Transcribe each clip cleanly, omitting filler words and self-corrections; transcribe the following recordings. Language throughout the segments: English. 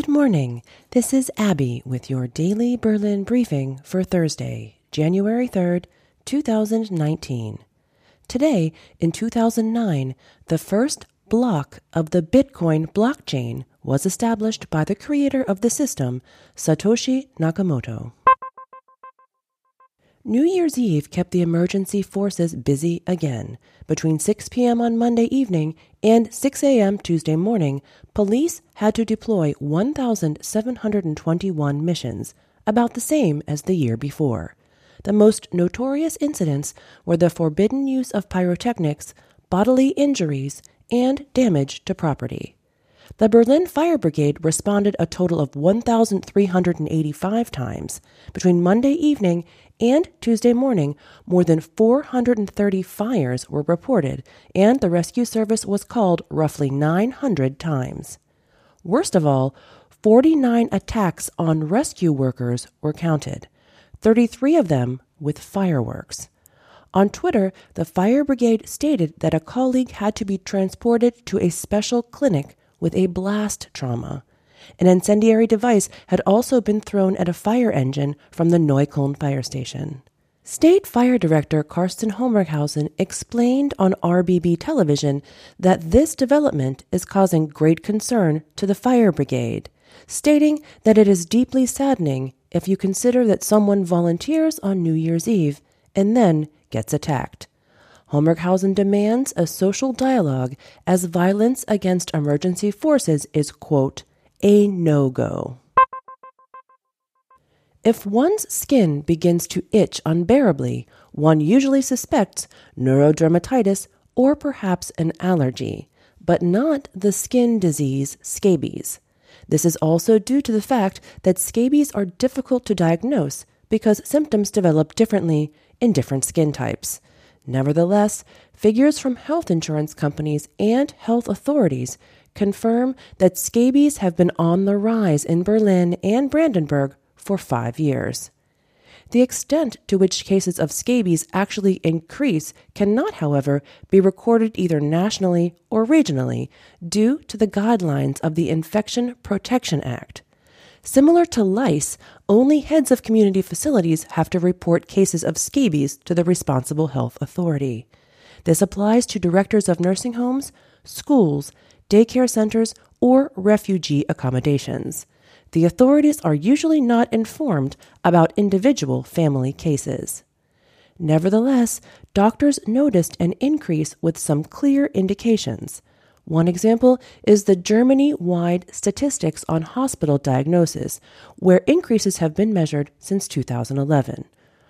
morning. This is Abby with your daily Berlin briefing for Thursday, January 3rd, 2019. Today, in 2009, the first block of the Bitcoin blockchain was established by the creator of the system, Satoshi Nakamoto. New Year's Eve kept the emergency forces busy again. Between 6 p.m. on Monday evening and 6 a.m. Tuesday morning, police had to deploy 1,721 missions, about the same as the year before. The most notorious incidents were the forbidden use of pyrotechnics, bodily injuries, and damage to property. The Berlin Fire Brigade responded a total of 1,385 times. Between Monday evening and Tuesday morning, more than 430 fires were reported, and the rescue service was called roughly 900 times. Worst of all, 49 attacks on rescue workers were counted, 33 of them with fireworks. On Twitter, the fire brigade stated that a colleague had to be transported to a special clinic with a blast trauma. An incendiary device had also been thrown at a fire engine from the Neukölln fire station. State Fire Director Carsten Hommerghausen explained on RBB television that this development is causing great concern to the fire brigade, stating that it is deeply saddening if you consider that someone volunteers on New Year's Eve and then gets attacked. Hommerghausen demands a social dialogue as violence against emergency forces is, quote, a no-go. If one's skin begins to itch unbearably, one usually suspects neurodermatitis or perhaps an allergy, but not the skin disease scabies. This is also due to the fact that scabies are difficult to diagnose because symptoms develop differently in different skin types. Nevertheless, figures from health insurance companies and health authorities confirm that scabies have been on the rise in Berlin and Brandenburg for 5 years. The extent to which cases of scabies actually increase cannot, however, be recorded either nationally or regionally due to the guidelines of the Infection Protection Act. Similar to lice, only heads of community facilities have to report cases of scabies to the responsible health authority. This applies to directors of nursing homes, schools, daycare centers, or refugee accommodations. The authorities are usually not informed about individual family cases. Nevertheless, doctors noticed an increase with some clear indications. One example is the Germany-wide statistics on hospital diagnosis, where increases have been measured since 2011.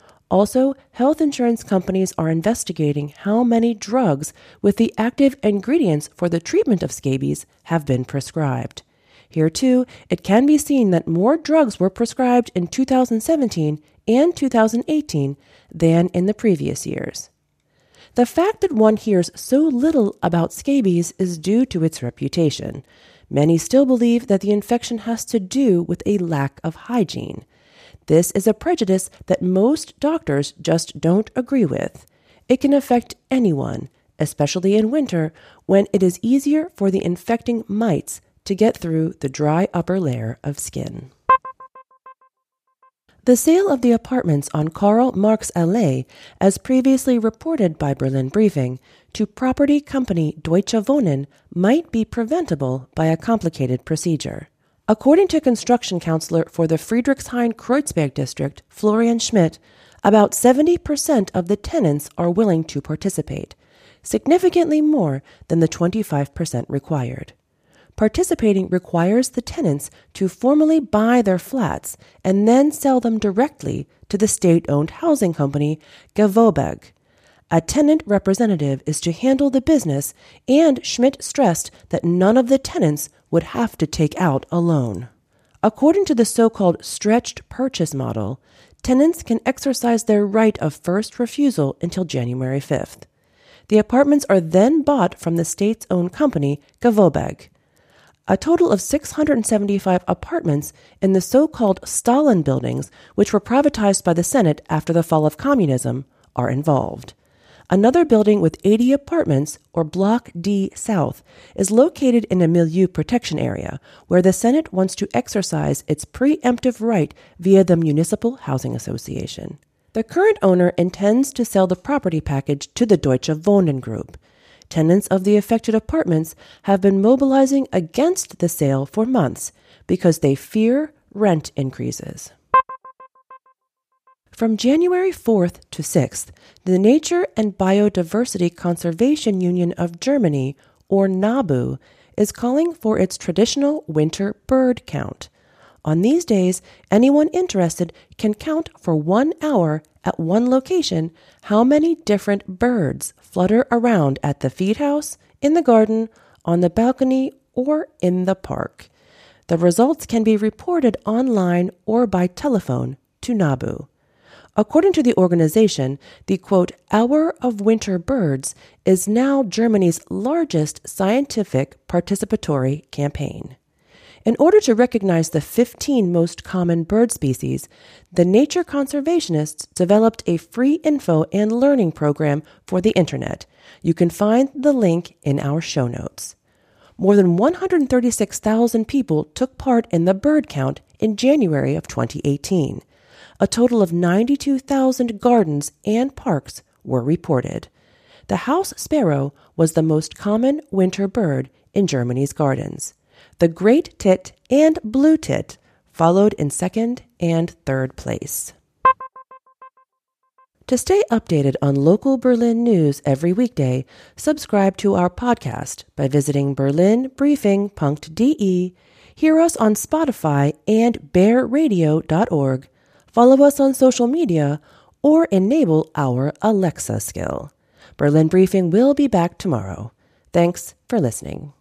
Also, health insurance companies are investigating how many drugs with the active ingredients for the treatment of scabies have been prescribed. Here, too, it can be seen that more drugs were prescribed in 2017 and 2018 than in the previous years. The fact that one hears so little about scabies is due to its reputation. Many still believe that the infection has to do with a lack of hygiene. This is a prejudice that most doctors just don't agree with. It can affect anyone, especially in winter, when it is easier for the infecting mites to get through the dry upper layer of skin. The sale of the apartments on Karl Marx Allee, as previously reported by Berlin Briefing, to property company Deutsche Wohnen might be preventable by a complicated procedure. According to construction counselor for the Friedrichshain-Kreuzberg district, Florian Schmidt, about 70% of the tenants are willing to participate, significantly more than the 25% required. Participating requires the tenants to formally buy their flats and then sell them directly to the state-owned housing company Gewoberg. A tenant representative is to handle the business, and Schmidt stressed that none of the tenants would have to take out a loan. According to the so-called stretched purchase model, tenants can exercise their right of first refusal until January 5th. The apartments are then bought from the state-owned company Gewoberg. A total of 675 apartments in the so-called Stalin buildings, which were privatized by the Senate after the fall of communism, are involved. Another building with 80 apartments, or Block D South, is located in a milieu protection area where the Senate wants to exercise its preemptive right via the Municipal Housing Association. The current owner intends to sell the property package to the Deutsche Wohnen Group. Tenants of the affected apartments have been mobilizing against the sale for months because they fear rent increases. From January 4th to 6th, the Nature and Biodiversity Conservation Union of Germany, or NABU, is calling for its traditional winter bird count. On these days, anyone interested can count for 1 hour at one location how many different birds flutter around at the feed house, in the garden, on the balcony, or in the park. The results can be reported online or by telephone to NABU. According to the organization, the, quote, Hour of Winter Birds is now Germany's largest scientific participatory campaign. In order to recognize the 15 most common bird species, the nature conservationists developed a free info and learning program for the Internet. You can find the link in our show notes. More than 136,000 people took part in the bird count in January of 2018. A total of 92,000 gardens and parks were reported. The house sparrow was the most common winter bird in Germany's gardens. The great tit and blue tit followed in second and third place. To stay updated on local Berlin news every weekday, subscribe to our podcast by visiting berlinbriefing.de, hear us on Spotify and bearradio.org, follow us on social media, or enable our Alexa skill. Berlin Briefing will be back tomorrow. Thanks for listening.